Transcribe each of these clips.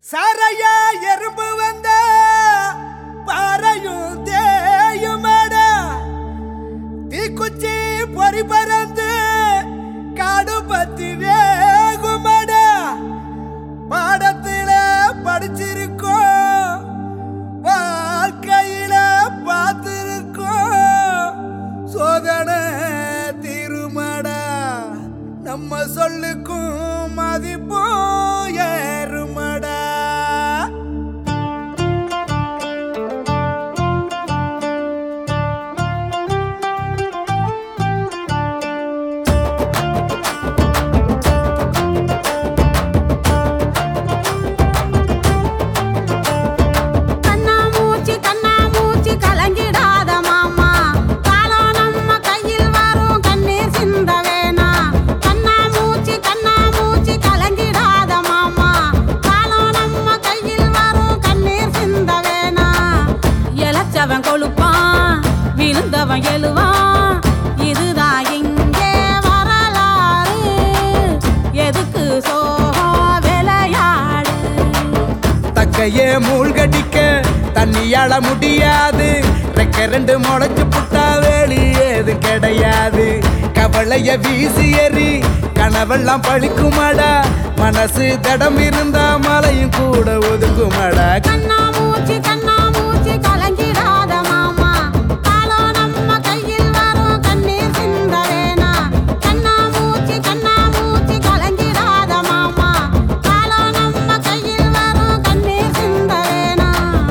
சாரையா எறும்பு வந்த பாறையும் தேயுமடா தீக்குச்சி பொறி பறந்து காடு பத்தி வேகுமடா பாடத்தில படிச்சிருக்கோம் வாழ்க்கையில பார்த்திருக்கோம் சோதனை தீருமடா நம்ம சொல்லுக்கும் மதிப்பும் ஏறுமடா. கொழுப்பான் விழுந்தவன் எழுவான் இதுதான் இங்கே வரலாறு எதுக்கு சோகோ விளையாடு தக்கையே மூழ்கடிக்க தண்ணியால முடியாது ரெக்க ரெண்டு முளைச்சு புட்டா வேலி ஏது கிடையாது கவலைய வீசி எறி கனவெல்லாம் பழிக்குமாடா மனசு தடம் இருந்தா மலையும் கூட ஒதுக்குமாடா. கண்ணா மூச்சு கலங்கிடாத மாமா காலம் நம்ம கையில் வரும் கண்ணீர் சிந்த வேணா. கண்ணா மூச்சு கலங்கிடாத மாமா காலம் நம்ம கையில் வரும் கண்ணீர் சிந்த வேணா.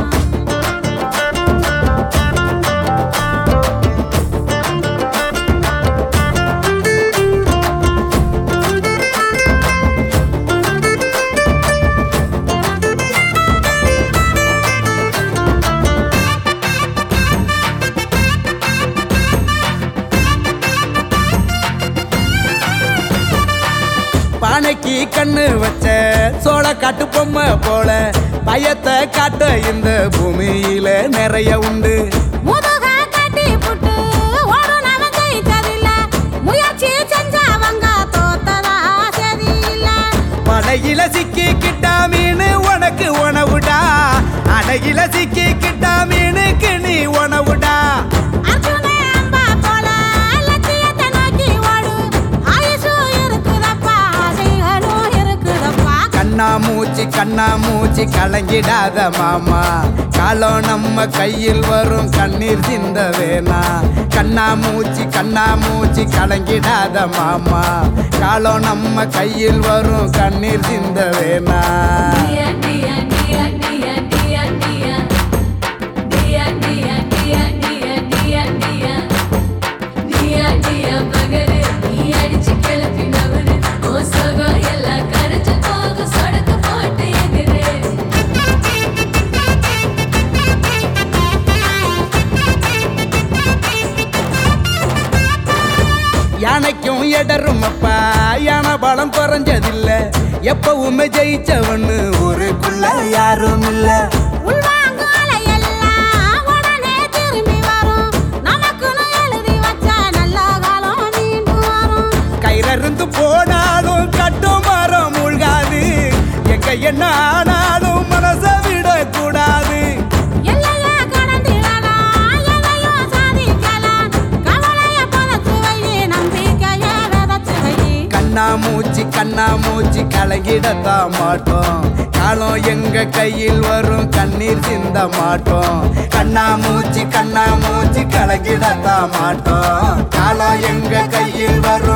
பானைக்கு கண்ணு வச்ச சோள காட்டு பொம்மை போல பயத்தை காட்ட இந்த பூமியில நிறைய உண்டு. முதுக கட்டி புட்டு ஓடுனவன் ஜெயிச்சதில்ல முயற்சி செஞ்சவங்க தோத்ததா சரியில்ல. படையில சிக்கிக்கிட்டா மீன் உனக்கு உணவுடா அடையில சிக்கிக்கிட்டா மீனுக்கு நீ உணவுடா. அர்ஜுனே அம்பா போல லட்சியத்தை நோக்கி ஓடு ஆயுசு இருக்குதப்பா ஆசைகளும் இருக்குதப்பா. கண்ணா மூச்சு கலங்கிடாத மாமா காலம் நம்ம கையில் வரும் கண்ணீர் சிந்த வேணா. கண்ணா மூச்சு கலங்கிடாத மாமா காலம் நம்ம கையில் வரும் கண்ணீர் சிந்த வேணா. யானைக்கும் எடரும் அப்பா யானை பலம் குறைஞ்சதில்ல எப்பவுமே ஜெயிச்சவன்னு ஊருக்குள்ள யாரும் இல்ல. உள்வாங்கு அலையெல்லாம் உடனே திரும்பி வரும் நமக்குன்னு எழுதி வச்ச நல்ல காலம் மீண்டும் வரும். கயிறருந்து போனாலும் கட்டு மரம் மூழ்காது எங்க என்ன ஆனாலும் மனச விடக்கூடாது. எல்லையை கடந்திடலாம் எதையும் சாதிக்கலாம் கவலையை புதைச்சு வை நம்பிக்கையை விதைச்சு வை. கண்ணா மூச்சு கலங்கிடத்தான் மாட்டோம் காலம் எங்க கையில் வரும் கண்ணீர் சிந்த மாட்டோம். கண்ணா மூச்சு கலங்கிடத்தான் மாட்டோம் காலம் எங்க கையில் வரும்